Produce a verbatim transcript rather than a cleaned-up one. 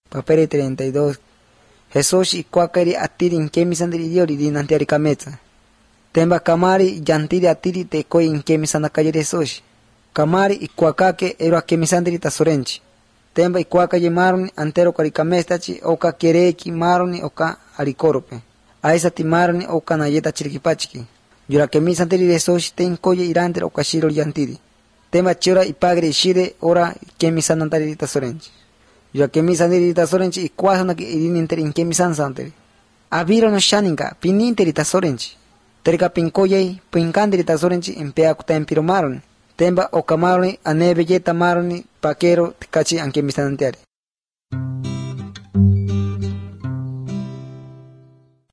Papere treinta y dos. Jesús y cuacari atiri in kemisandri yori di nantiari kameza. Temba kamari yantiri atiri te koi in kemisanda kayeri Jesús. Kamari y cuacake ero a kemisandri tasorenchi. Temba y cuacaye maroni antero kari kamestachi oka kereki maroni oka arikorope. Aisa ti maroni oka nayeta chirikipachi. Yura kemisandri Jesús ten koye irantero oka shiro yantiri. Temba chora y pagre shire ora kemisandantari tasorenchi. Yura kemisandri tasorenchi y cuasana que irininteri in kemisansanteri. Aviro no shaninga pininteri tasorenchi. Terka pinkoye pinkandri tasorenchi empea kuta empiro maroni. Temba o camaroni a neve yeta maroni paquero kachi anke misanantiari.